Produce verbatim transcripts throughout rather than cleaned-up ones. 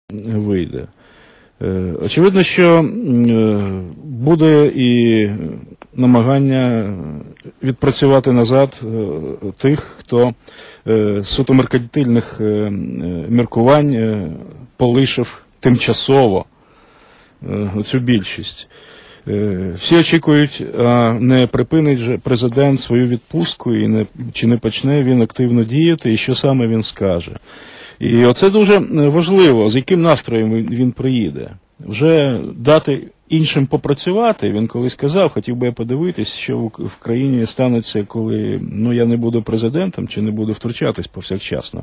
вийде. Очевидно, що буде і намагання відпрацювати назад тих, хто суто меркантильних міркувань полишив тимчасово цю більшість. Всі очікують, а не припинить же президент свою відпустку, і не, чи не почне він активно діяти, і що саме він скаже. І оце дуже важливо, з яким настроєм він приїде. Вже дати іншим попрацювати, він колись казав, хотів би я подивитись, що в країні станеться, коли ну, я не буду президентом, чи не буду втручатись повсякчасно.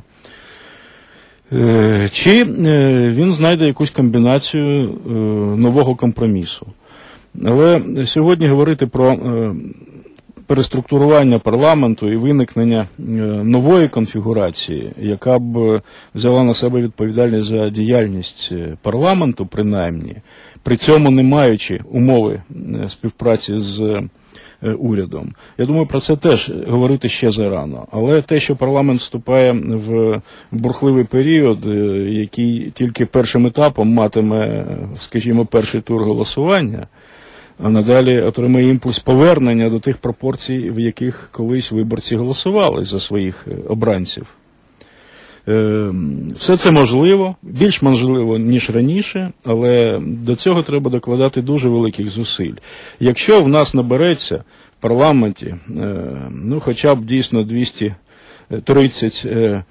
Чи він знайде якусь комбінацію нового компромісу. Але сьогодні говорити про переструктурування парламенту і виникнення нової конфігурації, яка б взяла на себе відповідальність за діяльність парламенту, принаймні, при цьому не маючи умови співпраці з урядом. Я думаю, про це теж говорити ще зарано. Але те, що парламент вступає в бурхливий період, який тільки першим етапом матиме, скажімо, перший тур голосування, а надалі отримає імпульс повернення до тих пропорцій, в яких колись виборці голосували за своїх обранців. Все це можливо, більш можливо, ніж раніше, але до цього треба докладати дуже великих зусиль. Якщо в нас набереться в парламенті, ну, хоча б дійсно двісті тридцять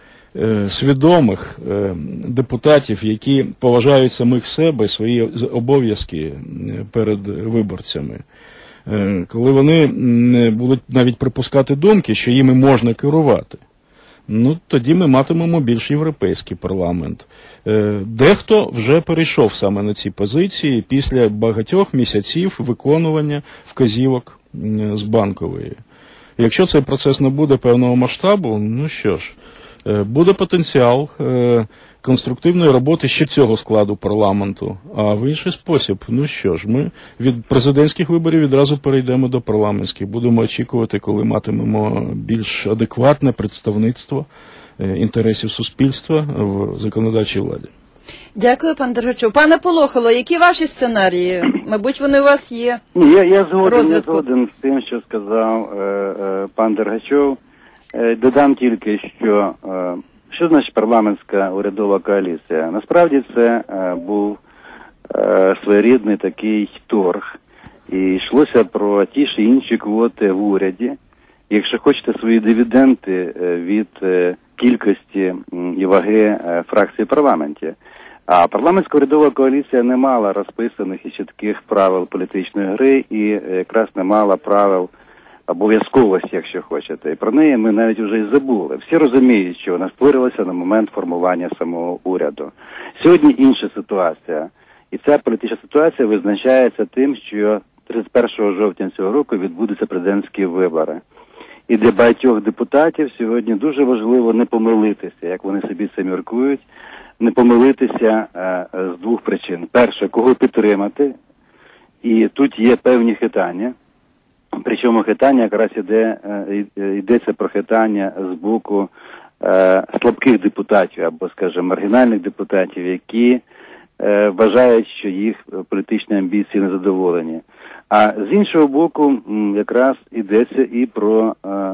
свідомих депутатів, які поважають самих себе, свої обов'язки перед виборцями, коли вони не будуть навіть припускати думки, що їми можна керувати, ну, тоді ми матимемо більш європейський парламент. Дехто вже перейшов саме на ці позиції після багатьох місяців виконування вказівок з Банкової. Якщо цей процес не буде певного масштабу, ну що ж, буде потенціал конструктивної роботи ще цього складу парламенту. А в інший спосіб, ну що ж, ми від президентських виборів відразу перейдемо до парламентських. Будемо очікувати, коли матимемо більш адекватне представництво інтересів суспільства в законодавчій владі. Дякую, пан Дергачов. Пане Полохало, які ваші сценарії? Мабуть, вони у вас є. Ні, я, я згоден, я згоден з тим, що сказав е, е, пан Дергачов. Е, додам тільки, що е, що значить парламентська урядова коаліція? Насправді це е, був е, своєрідний такий торг. І йшлося про ті чи інші квоти в уряді. Якщо хочете, свої дивіденди е, від е, кількості і ваги е, фракцій в парламенті. А парламентська урядова коаліція не мала розписаних і чітких правил політичної гри і якраз не мала правил обов'язковості, якщо хочете. І про неї ми навіть вже і забули. Всі розуміють, що вона створилася на момент формування самого уряду. Сьогодні інша ситуація. І ця політична ситуація визначається тим, що тридцять першого жовтня цього року відбудуться президентські вибори. І для багатьох депутатів сьогодні дуже важливо не помилитися, як вони собі це міркують, не помилитися е, з двох причин. Перше, кого підтримати, і тут є певні хитання. Причому хитання якраз іде, е, йдеться про хитання з боку е, слабких депутатів, або, скажімо, маргінальних депутатів, які е, вважають, що їх політичні амбіції не задоволені. А з іншого боку, якраз йдеться і про е,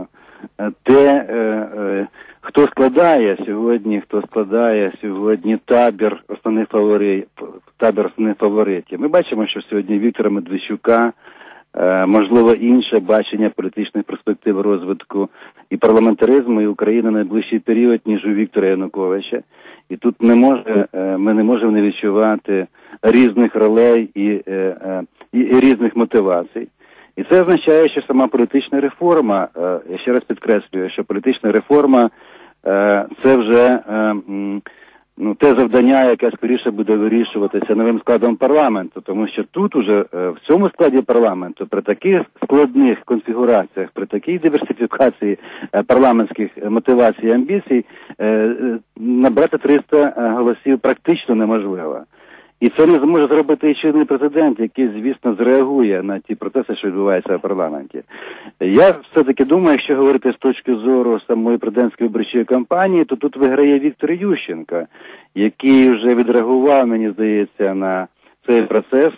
те, е, е, хто складає сьогодні, хто складає сьогодні табір основних фаворитів, табір основних фаворитів. Ми бачимо, що сьогодні Віктора Медведчука, е, можливо, інше бачення політичних перспектив розвитку і парламентаризму, і України на найближчий період, ніж у Віктора Януковича. І тут не може, е, ми не можемо не відчувати різних ролей і, е, е, і, і різних мотивацій. І це означає, що сама політична реформа, я ще раз підкреслюю, що політична реформа – це вже ну, те завдання, яке скоріше буде вирішуватися новим складом парламенту, тому що тут уже в цьому складі парламенту при таких складних конфігураціях, при такій диверсифікації парламентських мотивацій і амбіцій набрати триста голосів практично неможливо. І це не зможе зробити і чинний президент, який, звісно, зреагує на ті процеси, що відбуваються в парламенті. Я все-таки думаю, якщо говорити з точки зору самої президентської виборчої кампанії, то тут виграє Віктор Ющенко, який вже відреагував, мені здається, на цей процес,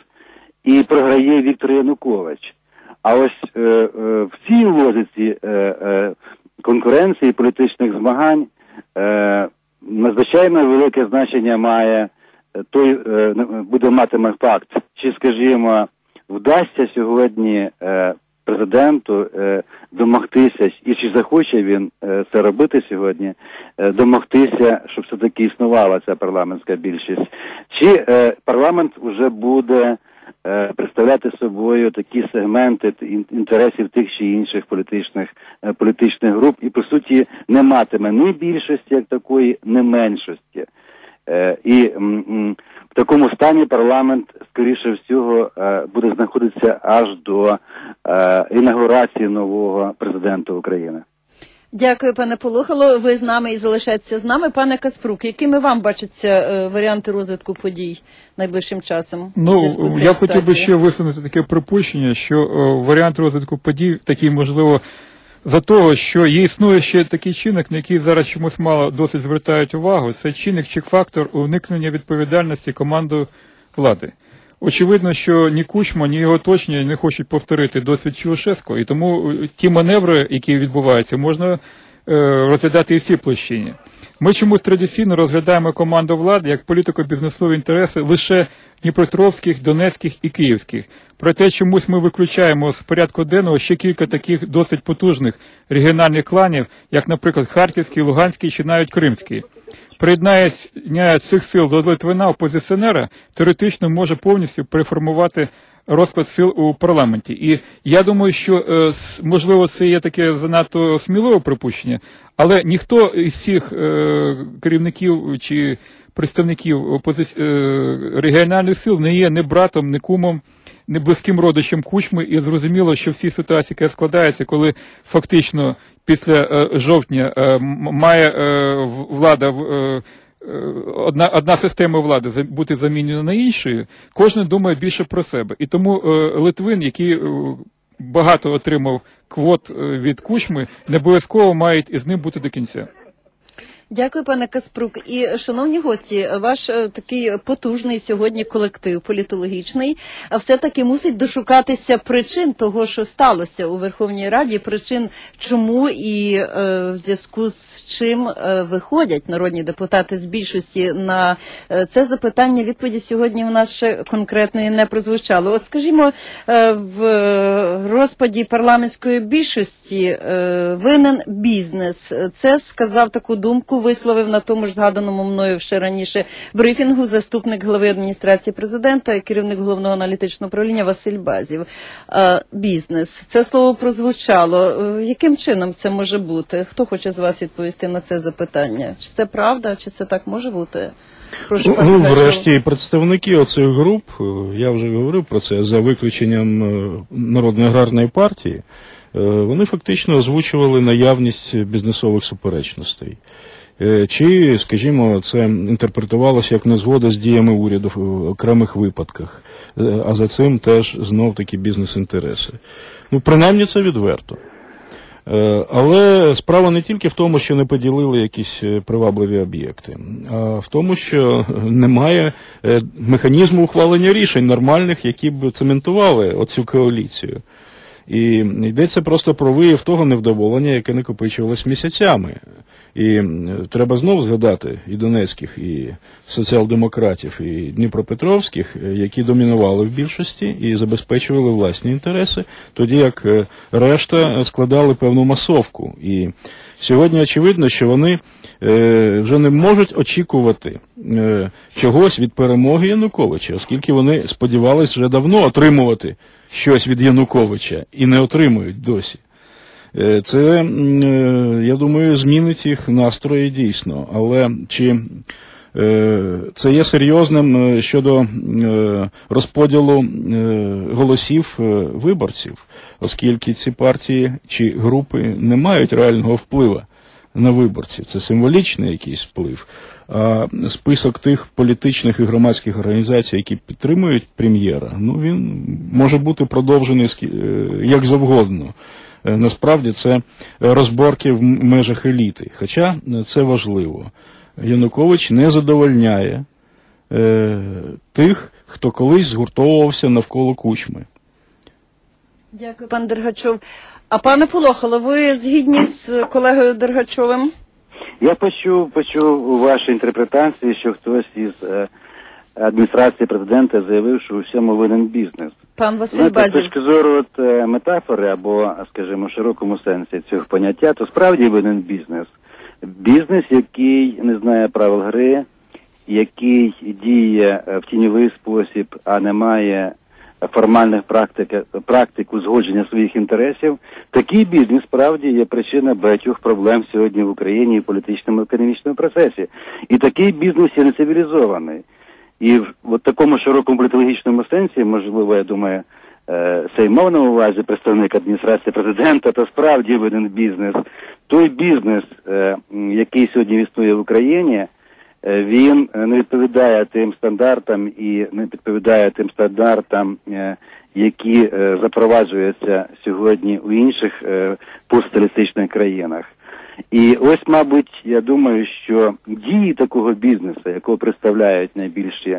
і програє Віктор Янукович. А ось е, е, в цій логіці е, е, конкуренції, політичних змагань е, надзвичайно велике значення має той, е, буде матиме факт, чи, скажімо, вдасться сьогодні е, президенту е, домогтися, і чи захоче він е, це робити сьогодні, е, домогтися, щоб все-таки існувала ця парламентська більшість, чи е, парламент вже буде е, представляти собою такі сегменти інтересів тих чи інших політичних, е, політичних груп, і, по суті, не матиме ні більшості, як такої, ні меншості. Е, і м, м, в такому стані парламент, скоріше всього, е, буде знаходитися аж до е, інаугурації нового президента України. Дякую, пане Полохало. Ви з нами і залишаєтеся з нами. Пане Каспрук, якими вам бачаться е, варіанти розвитку подій найближчим часом? Ну, я хотів би ще висунути таке припущення, що е, варіант розвитку подій такий, можливо, за того, що є існує ще такий чинник, на який зараз чомусь мало досить звертають увагу, це чинник чи фактор уникнення відповідальності командою влади. Очевидно, що ні Кучма, ні його оточення не хочуть повторити досвід Чаушеску, і тому ті маневри, які відбуваються, можна е, розглядати і в цій площині. Ми чомусь традиційно розглядаємо команду влади як політико-бізнесові інтереси лише дніпропетровських, донецьких і київських. Проте чомусь ми виключаємо з порядку денного ще кілька таких досить потужних регіональних кланів, як, наприклад, Харківський, Луганський чи навіть Кримський. Приєднання цих сил до Литвина опозиціонера теоретично може повністю переформувати розклад сил у парламенті. І я думаю, що, можливо, це є таке занадто сміливе припущення, але ніхто із цих керівників чи представників опози... регіональних сил не є ні братом, ні кумом, не близьким родичем Кучми, і зрозуміло, що всі ситуації, яка складається, коли фактично після е, жовтня е, має е, влада, е, одна, одна система влади бути замінена на іншою, кожен думає більше про себе. І тому е, Литвин, який е, багато отримав квот від Кучми, не обов'язково мають із ним бути до кінця. Дякую, пане Каспрук. І, шановні гості, ваш такий потужний сьогодні колектив політологічний все-таки мусить дошукатися причин того, що сталося у Верховній Раді, причин чому і е, в зв'язку з чим е, виходять народні депутати з більшості на е, це запитання. Відповіді сьогодні у нас ще конкретної не прозвучало. От, скажімо, е, в розпаді парламентської більшості е, винен бізнес. Це сказав таку думку, висловив на тому ж згаданому мною ще раніше брифінгу заступник глави адміністрації президента і керівник головного аналітичного управління Василь Базів. Е, бізнес. Це слово прозвучало. Е, яким чином це може бути? Хто хоче з вас відповісти на це запитання? Чи це правда, чи це так може бути? Прошу, ну, врешті, представники оцих груп, я вже говорив про це, за виключенням Народної аграрної партії, вони фактично озвучували наявність бізнесових суперечностей. Чи, скажімо, це інтерпретувалося як незгода з діями уряду в окремих випадках, а за цим теж знов-таки бізнес-інтереси. Ну, принаймні це відверто. Але справа не тільки в тому, що не поділили якісь привабливі об'єкти, а в тому, що немає механізму ухвалення рішень нормальних, які б цементували оцю коаліцію. І йдеться просто про вияв того невдоволення, яке накопичувалось місяцями. І треба знов згадати і донецьких, і соціал-демократів, і дніпропетровських, які домінували в більшості і забезпечували власні інтереси, тоді як решта складали певну масовку. І сьогодні очевидно, що вони вже не можуть очікувати чогось від перемоги Януковича, оскільки вони сподівались вже давно отримувати щось від Януковича і не отримують досі. Це, я думаю, змінить їх настрої дійсно. Але чи це є серйозним щодо розподілу голосів виборців, оскільки ці партії чи групи не мають реального впливу на виборців. Це символічний якийсь вплив. А список тих політичних і громадських організацій, які підтримують прем'єра, ну він може бути продовжений як завгодно. Насправді це розборки в межах еліти. Хоча це важливо. Янукович не задовольняє е, тих, хто колись згуртовувався навколо Кучми. Дякую, пан Дергачов. А пане Полохало, ви згідні з колегою Дергачовим? Я почув, почув у вашій інтерпретації, що хтось із е, адміністрації президента заявив, що у всьому винен бізнес. Пан Василь Знаєте, Базів. з точки зору от, е, метафори або, скажімо, в широкому сенсі цього поняття, то справді винен бізнес. Бізнес, який не знає правил гри, який діє в тіньовий спосіб, а не має формальних практик, практик узгодження своїх інтересів, такий бізнес справді є причина багатьох проблем сьогодні в Україні і в політичному і економічному процесі. І такий бізнес є нецивілізований. І в от такому широкому політологічному сенсі, можливо, я думаю, цей мав на увазі представник адміністрації президента, то справді винен бізнес. Той бізнес, який сьогодні існує в Україні, він не відповідає тим стандартам і не відповідає тим стандартам, які запроваджуються сьогодні у інших постсоціалістичних країнах. І ось, мабуть, я думаю, що дії такого бізнесу, якого представляють найбільші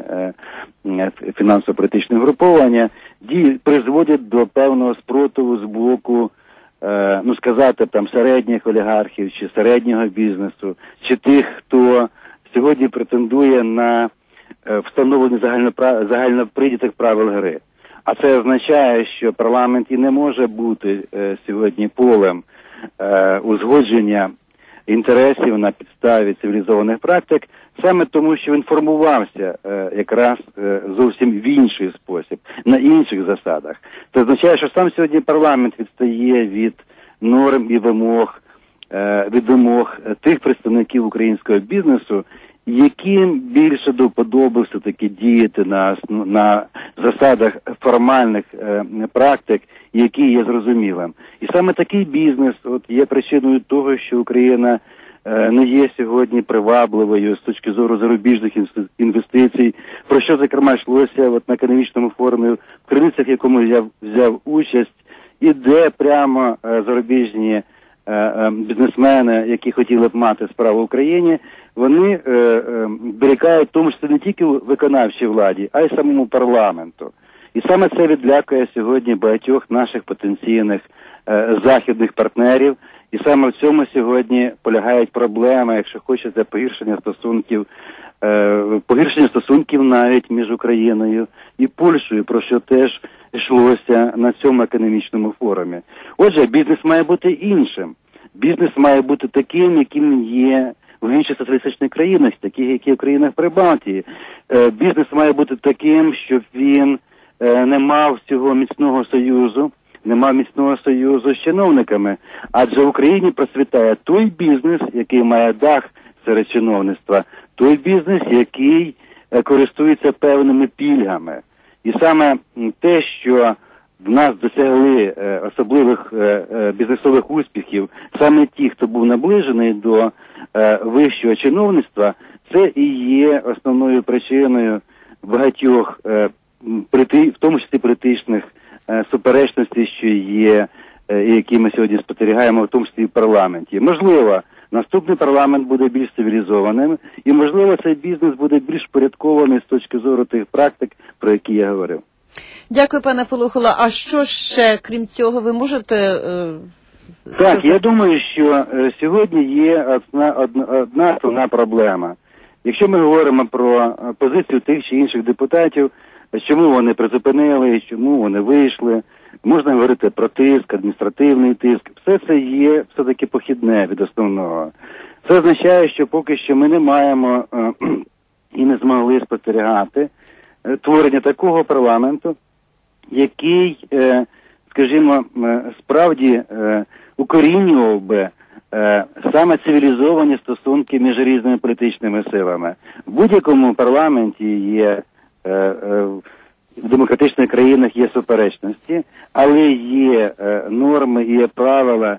фінансово-політичні груповання, дії призводять до певного спротиву з боку, ну сказати, там, середніх олігархів, чи середнього бізнесу, чи тих, хто сьогодні претендує на встановлення загальноприйнятих правил гри. А це означає, що парламент і не може бути е, сьогодні полем е, узгодження інтересів на підставі цивілізованих практик, саме тому, що він формувався е, якраз е, зовсім в інший спосіб, на інших засадах. Це означає, що сам сьогодні парламент відстає від норм і вимог, е, від вимог тих представників українського бізнесу, яким більше до вподоби все-таки діяти на, на засадах формальних е, практик, які є зрозумілим. І саме такий бізнес от, є причиною того, що Україна е, не є сьогодні привабливою з точки зору зарубіжних інвестицій, про що, зокрема, йшлося от, на економічному форумі, в Криницях, в якому я взяв участь, і де прямо е, зарубіжні бізнесмени, які хотіли б мати справу в Україні, вони е, е, дорікають тому, що це не тільки виконавчій владі, а й самому парламенту. І саме це відлякує сьогодні багатьох наших потенційних е, західних партнерів. І саме в цьому сьогодні полягають проблеми, якщо хочете, погіршення стосунків, е, погіршення стосунків навіть між Україною і Польщею, про що теж йшлося на цьому економічному форумі. Отже, бізнес має бути іншим. Бізнес має бути таким, яким є в інших соціалістичних країнах, таких, які в країнах Прибалтії. Е, бізнес має бути таким, щоб він е, не мав цього міцного союзу, не мав міцного союзу з чиновниками. Адже в Україні процвітає той бізнес, який має дах серед чиновництва, той бізнес, який е, користується певними пільгами. І саме те, що в нас досягли е, особливих е, е, бізнесових успіхів, саме ті, хто був наближений до е, вищого чиновництва, це і є основною причиною багатьох, е, прити, в тому числі політичних е, суперечностей, що є, е, які ми сьогодні спостерігаємо, в тому числі і в парламенті. Можливо, наступний парламент буде більш цивілізованим, і, можливо, цей бізнес буде більш порядкований з точки зору тих практик, про які я говорив. Дякую, пане Полохало. А що ще, крім цього, ви можете е, сказати? Так, я думаю, що е, сьогодні є одна, одна, одна основна проблема. Якщо ми говоримо про позицію тих чи інших депутатів, чому вони призупинили, чому вони вийшли, можна говорити про тиск, адміністративний тиск. Все це є все-таки похідне від основного. Це означає, що поки що ми не маємо е, і не змогли спостерігати е, творення такого парламенту, який, е, скажімо, е, справді е, укорінював би е, саме цивілізовані стосунки між різними політичними силами. В будь-якому парламенті є е, е, в демократичних країнах є суперечності, але є е, норми і є правила,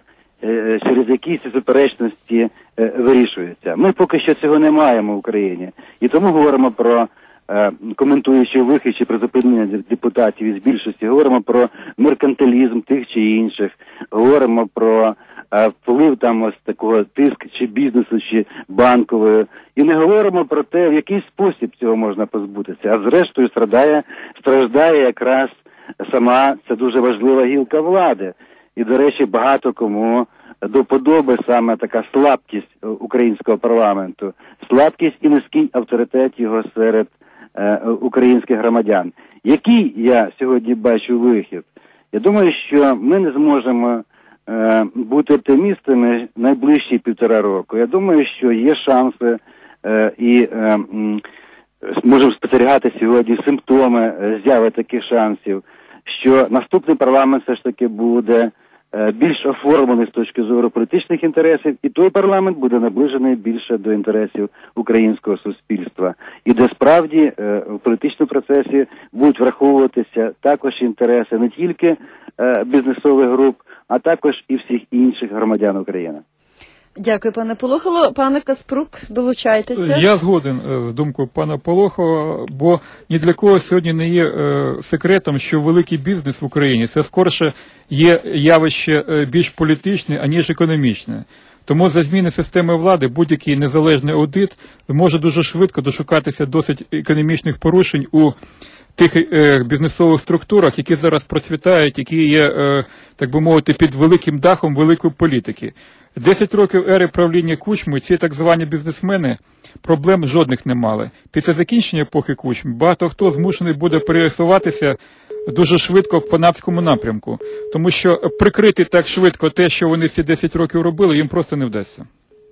через які ці суперечності вирішуються. Ми поки що цього не маємо в Україні. І тому говоримо про, коментуючи вихід чи призупинення депутатів із більшості, говоримо про меркантилізм тих чи інших, говоримо про вплив там ось такого тиск чи бізнесу, чи банкової. І не говоримо про те, в який спосіб цього можна позбутися. А зрештою страждає, страждає якраз сама ця дуже важлива гілка влади. І, до речі, багато кому до вподоби саме така слабкість українського парламенту, слабкість і низький авторитет його серед е, українських громадян. Який я сьогодні бачу вихід? Я думаю, що ми не зможемо е, бути оптимістами найближчі півтора року. Я думаю, що є шанси е, і е, м, можемо спостерігати сьогодні симптоми з'яви таких шансів, що наступний парламент все ж таки буде більш оформлений з точки зору політичних інтересів, і той парламент буде наближений більше до інтересів українського суспільства. І де справді в політичному процесі будуть враховуватися також інтереси не тільки бізнесових груп, а також і всіх інших громадян України. Дякую, пане Полохало. Пане Каспрук, долучайтеся. Я згоден з думкою пана Полохова, бо ні для кого сьогодні не є е, секретом, що великий бізнес в Україні – це скорше є явище е, більш політичне, аніж економічне. Тому за зміни системи влади будь-який незалежний аудит може дуже швидко дошукатися досить економічних порушень у тих е, бізнесових структурах, які зараз процвітають, які є, е, так би мовити, під великим дахом великої політики. Десять років ери правління Кучми ці так звані бізнесмени проблем жодних не мали. Після закінчення епохи Кучми багато хто змушений буде пересуватися дуже швидко в панавському напрямку, тому що прикрити так швидко те, що вони ці десять років робили, їм просто не вдасться.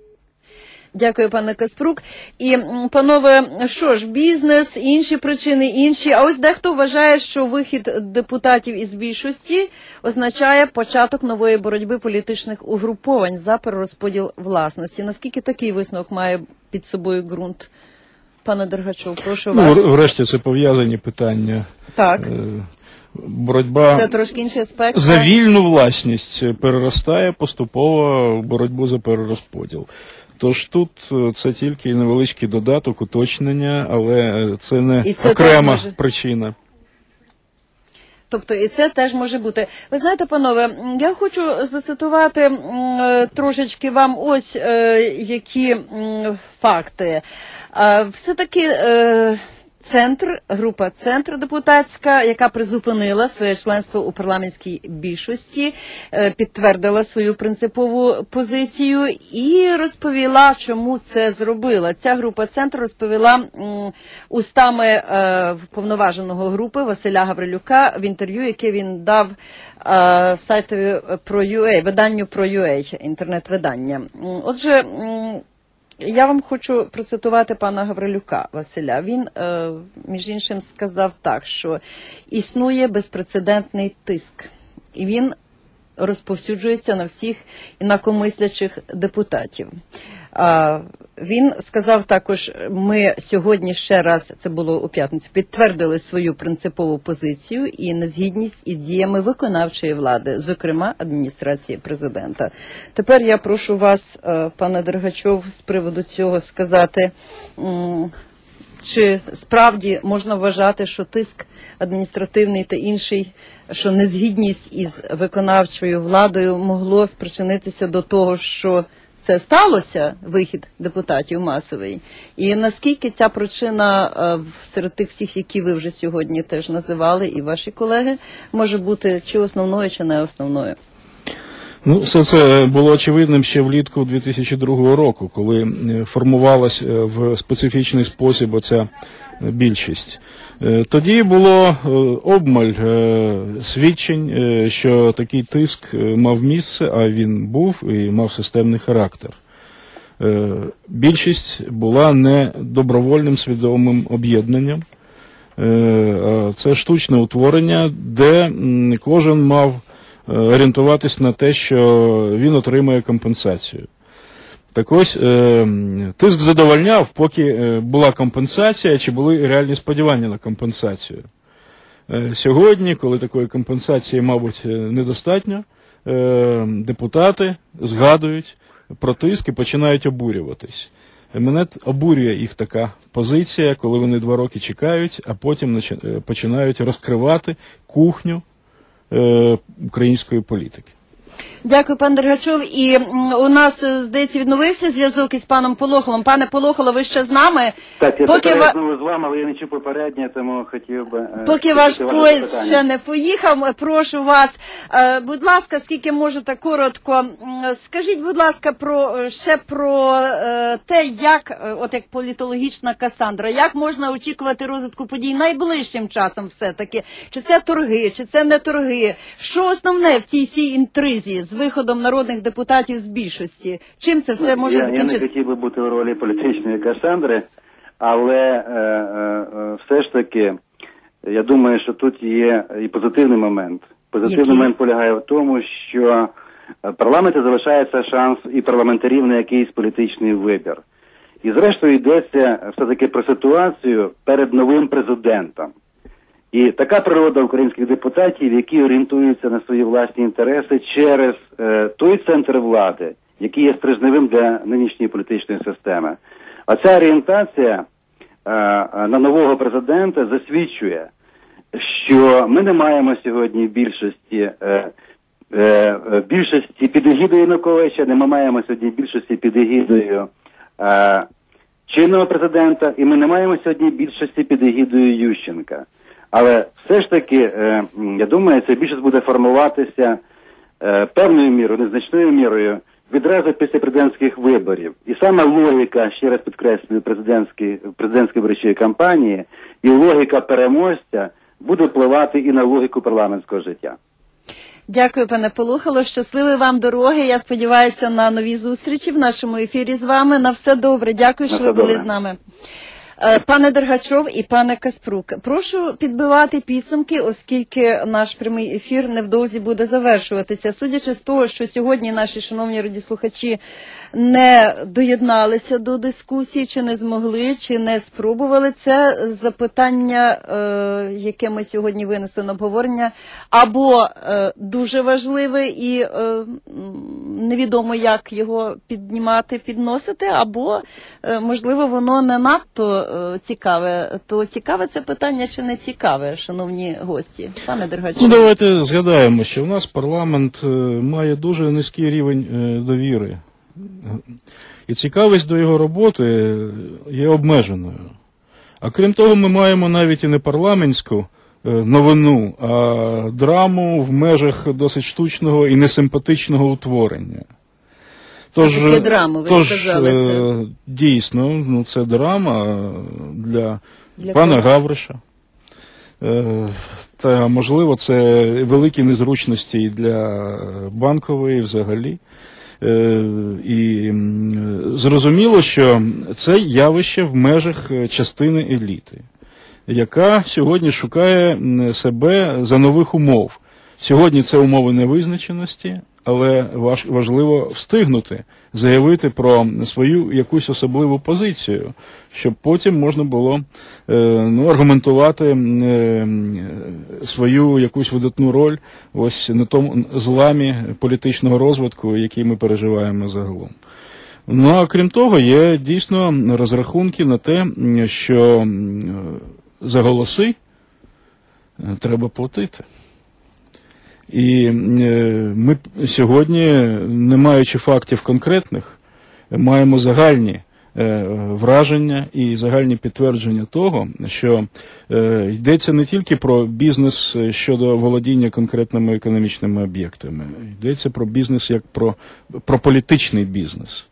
Дякую, пане Каспрук. І, панове, що ж, бізнес, інші причини, інші. А ось дехто вважає, що вихід депутатів із більшості означає початок нової боротьби політичних угруповань за перерозподіл власності. Наскільки такий висновок має під собою ґрунт? Пане Дергачов, прошу вас. Ну, врешті це пов'язані питання. Так. Боротьба це трошки інший аспект. За вільну власність переростає поступово в боротьбу за перерозподіл. Тож тут це тільки невеличкий додаток, уточнення, але це не це окрема може... причина. Тобто і це теж може бути. Ви знаєте, панове, я хочу зацитувати м, трошечки вам ось е, які м, факти. Е, все-таки... Е, Центр, група «Центр» депутатська, яка призупинила своє членство у парламентській більшості, підтвердила свою принципову позицію і розповіла, чому це зробила. Ця група «Центр» розповіла м, устами е, повноваженого групи Василя Гаврилюка в інтерв'ю, яке він дав е, сайтові «Про.ю.А», виданню «Про.ю.А», інтернет-видання. Отже, м, я вам хочу процитувати пана Гаврилюка Василя. Він, е, між іншим, сказав так, що існує безпрецедентний тиск. І він розповсюджується на всіх інакомислячих депутатів. А, він сказав також, ми сьогодні ще раз, це було у п'ятницю, підтвердили свою принципову позицію і незгідність із діями виконавчої влади, зокрема адміністрації президента. Тепер я прошу вас, пане Дергачов, з приводу цього сказати, чи справді можна вважати, що тиск адміністративний та інший, що незгідність із виконавчою владою могло спричинитися до того, що це сталося, вихід депутатів масовий? І наскільки ця причина серед тих всіх, які ви вже сьогодні теж називали, і ваші колеги, може бути чи основною, чи не основною? Ну, все це було очевидним ще влітку дві тисячі другого року, коли формувалась в специфічний спосіб оця більшість. Тоді було обмаль свідчень, що такий тиск мав місце, а він був і мав системний характер. Більшість була не добровольним свідомим об'єднанням. Це штучне утворення, де кожен мав орієнтуватись на те, що він отримує компенсацію. Так ось, е, тиск задовольняв, поки була компенсація, чи були реальні сподівання на компенсацію. Е, сьогодні, коли такої компенсації, мабуть, недостатньо, е, депутати згадують про тиск і починають обурюватись. Мене обурює їх така позиція, коли вони два роки чекають, а потім починають розкривати кухню е, української політики. Дякую, пан Дергачов. І у нас, здається, відновився зв'язок із паном Полохолом. Пане Полохоло, ви ще з нами? Так, я Поки ва... ва... знову з вами, але я не чув попереднє, тому хотів би... Поки ваш поїзд ще не поїхав, прошу вас, будь ласка, скільки можете коротко, скажіть, будь ласка, про ще про те, як, от як політологічна Касандра, як можна очікувати розвитку подій найближчим часом все-таки? Чи це торги, чи це не торги? Що основне в цій всій інтризі з виходом народних депутатів з більшості? Чим це все може я, закінчитися? Я не хотів би бути в ролі політичної Касандри, але е, е, все ж таки, я думаю, що тут є і позитивний момент. Позитивний Який? момент полягає в тому, що в парламенті залишається шанс і парламентарів на якийсь політичний вибір. І зрештою йдеться все-таки про ситуацію перед новим президентом. І така природа українських депутатів, які орієнтуються на свої власні інтереси через е, той центр влади, який є стрижневим для нинішньої політичної системи. А ця орієнтація е, на нового президента засвідчує, що ми не маємо сьогодні більшості, е, е, більшості під егідою Януковича, не ми маємо сьогодні більшості під егідою е, чинного президента, і ми не маємо сьогодні більшості під егідою Ющенка. Але все ж таки, е, я думаю, ця більшість буде формуватися е, певною мірою, незначною мірою, відразу після президентських виборів. І саме логіка, ще раз підкреслюю, президентської, президентської виборчої кампанії і логіка переможця буде впливати і на логіку парламентського життя. Дякую, пане Полухало. Щасливої вам дороги. Я сподіваюся на нові зустрічі в нашому ефірі з вами. На все добре. Дякую, що ви були з нами. Пане Дергачов і пане Каспрук, прошу підбивати підсумки, оскільки наш прямий ефір невдовзі буде завершуватися. Судячи з того, що сьогодні наші шановні радіослухачі не доєдналися до дискусії, чи не змогли, чи не спробували, це запитання, е, яке ми сьогодні винесли на обговорення, або е, дуже важливе і е, невідомо, як його піднімати, підносити, або, е, можливо, воно не надто цікаве. То цікаве це питання чи не цікаве, шановні гості? Пане Дергачов. Ну, давайте згадаємо, що у нас парламент має дуже низький рівень довіри. І цікавість до його роботи є обмеженою. А крім того, ми маємо навіть і не парламентську новину, а драму в межах досить штучного і несимпатичного утворення. Тож, таке драма, ви тож сказали це. Дійсно, ну, це драма для, для пана кого? Гавриша. Та, можливо, це великі незручності і для Банкової взагалі. І зрозуміло, що це явище в межах частини еліти, яка сьогодні шукає себе за нових умов. Сьогодні це умови невизначеності, але важливо встигнути заявити про свою якусь особливу позицію, щоб потім можна було ну, аргументувати свою якусь видатну роль ось на тому зламі політичного розвитку, який ми переживаємо загалом. Ну, а крім того, є дійсно розрахунки на те, що за голоси треба платити. І ми сьогодні, не маючи фактів конкретних, маємо загальні враження і загальні підтвердження того, що йдеться не тільки про бізнес щодо володіння конкретними економічними об'єктами, йдеться про бізнес як про, про політичний бізнес.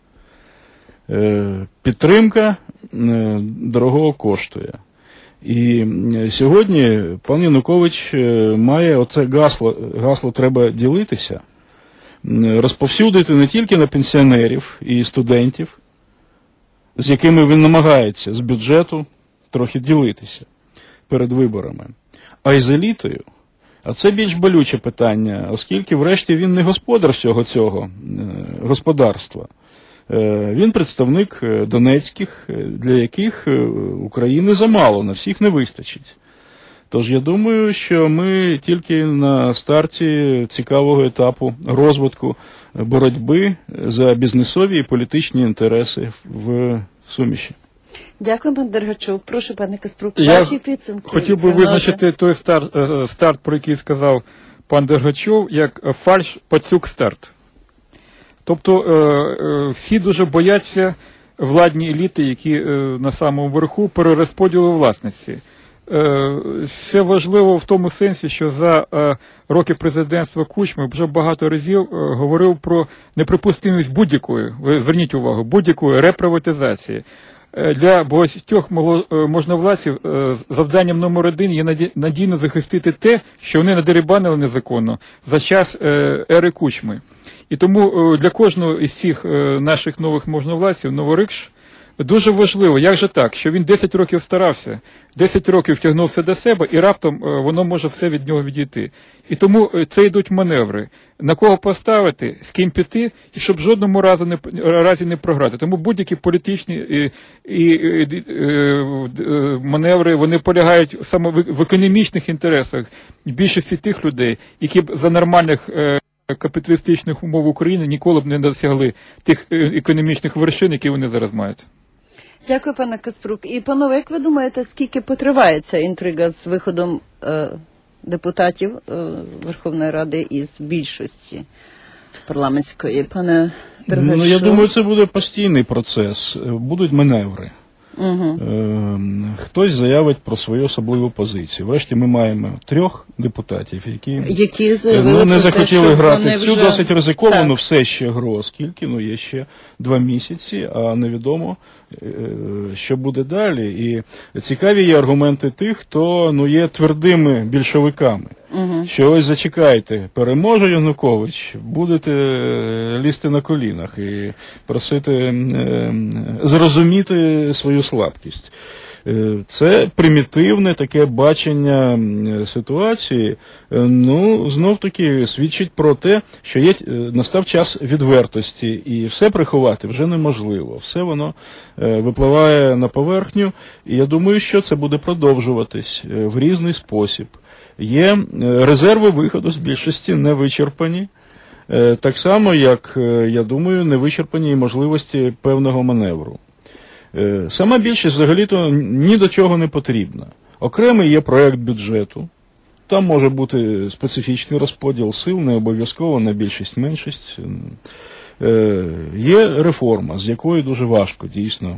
Підтримка дорогого коштує. І сьогодні пан Янукович має оце гасло, гасло «треба ділитися», розповсюдити не тільки на пенсіонерів і студентів, з якими він намагається з бюджету трохи ділитися перед виборами, а й з елітою. А це більш болюче питання, оскільки врешті він не господар всього цього господарства. Він представник донецьких, для яких України замало, на всіх не вистачить. Тож я думаю, що ми тільки на старті цікавого етапу розвитку боротьби за бізнесові і політичні інтереси в Суміші. Дякую, пан Дергачов. Прошу, пане Каспрук, Я ваші підсумки. хотів би визначити той старт, старт, про який сказав пан Дергачов, як фальш пацюк старт. Тобто всі дуже бояться владні еліти, які на самому верху, перерозподілу власності. Це важливо в тому сенсі, що за роки президентства Кучми вже багато разів говорив про неприпустимість будь-якої, ви зверніть увагу, будь-якої реприватизації. Для багатьох можновладців завданням номер один є надійно захистити те, що вони надерибанили незаконно за час ери Кучми. І тому для кожного із цих наших нових можновладців, новорикш, дуже важливо, як же так, що він десять років старався, десять років втягнувся до себе, і раптом воно може все від нього відійти. І тому це йдуть маневри. На кого поставити, з ким піти, і щоб жодному разу не, разі не програти. Тому будь-які політичні і, і, і, і, маневри, вони полягають саме в, в економічних інтересах більшості тих людей, які б за нормальних капіталістичних умов України ніколи б не досягли тих економічних вершин, які вони зараз мають. Дякую, пане Каспрук. І, панове, як ви думаєте, скільки потриває ця інтрига з виходом е, депутатів е, Верховної Ради із більшості парламентської? Пане Дергачов? Ну, я думаю, це буде постійний процес. Будуть маневри. Угу. Хтось заявить про свою особливу позицію. Врешті ми маємо трьох депутатів, які, які ну, не захотіли те, грати цю вже... досить ризиковану так. все ще гру, оскільки ну, є ще два місяці, а невідомо, що буде далі. І цікаві є аргументи тих, хто ну, є твердими більшовиками. Угу. Що ось зачекайте, переможе Янукович, будете лізти на колінах і просити е, зрозуміти свою слабкість. Е, це примітивне таке бачення ситуації, е, ну, знов-таки свідчить про те, що є, е, настав час відвертості, і все приховати вже неможливо. Все воно е, випливає на поверхню, і я думаю, що це буде продовжуватись е, в різний спосіб. Є резерви виходу з більшості не вичерпані, так само, як, я думаю, не вичерпані і можливості певного маневру. Сама більшість взагалі-то ні до чого не потрібна. Окремий є проєкт бюджету, там може бути специфічний розподіл сил, не обов'язково на більшість-меншість. Є реформа, з якою дуже важко, дійсно.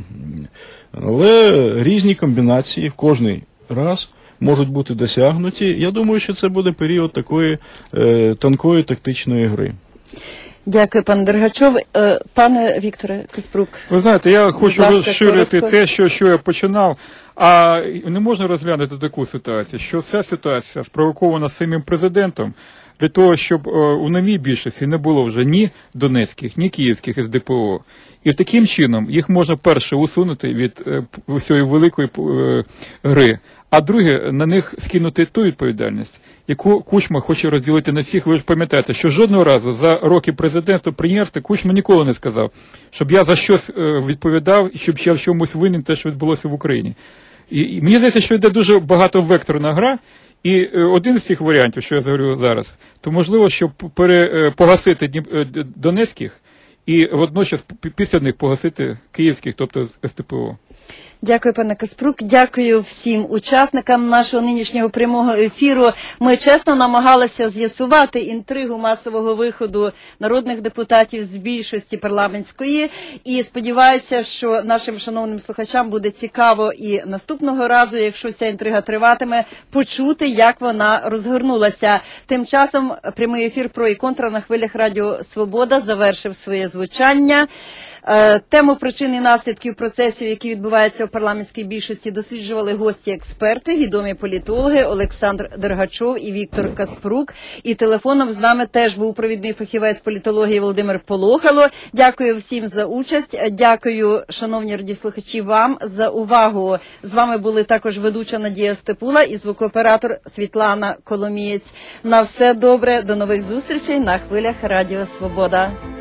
Але різні комбінації в кожний раз можуть бути досягнуті. Я думаю, що це буде період такої е, тонкої тактичної гри. Дякую, пане Дергачов. Е, пане Вікторе Каспрук. Ви знаєте, я хочу ласка, розширити коротко. те, що, що я починав. А не можна розглянути таку ситуацію, що ця ситуація спровокована самим президентом для того, щоб у новій більшості не було вже ні донецьких, ні київських ес де пе о. І таким чином їх можна перше усунути від усієї великої гри, а друге, на них скинути ту відповідальність, яку Кучма хоче розділити на всіх. Ви ж пам'ятаєте, що жодного разу за роки президентства прем'єрства Кучма ніколи не сказав, щоб я за щось відповідав, щоб я в чомусь винен те, що відбулося в Україні. І, і мені здається, що йде дуже багатовекторна гра, і один з цих варіантів, що я говорю зараз, то можливо, щоб пере, погасити донецьких і водночас після них погасити київських, тобто з ес де пе о. Дякую, пане Каспрук. Дякую всім учасникам нашого нинішнього прямого ефіру. Ми чесно намагалися з'ясувати інтригу масового виходу народних депутатів з більшості парламентської. І сподіваюся, що нашим шановним слухачам буде цікаво і наступного разу, якщо ця інтрига триватиме, почути, як вона розгорнулася. Тим часом прямий ефір «Про і контра» на хвилях Радіо Свобода завершив своє звучання. Тему причин і наслідків процесів, які відбуваються у парламентській більшості, досліджували гості-експерти, відомі політологи Олександр Дергачов і Віктор Каспрук. І телефоном з нами теж був провідний фахівець політології Володимир Полохало. Дякую всім за участь. Дякую, шановні радіослухачі, вам за увагу. З вами були також ведуча Надія Степула і звукооператор Світлана Коломієць. На все добре, до нових зустрічей на хвилях Радіо Свобода.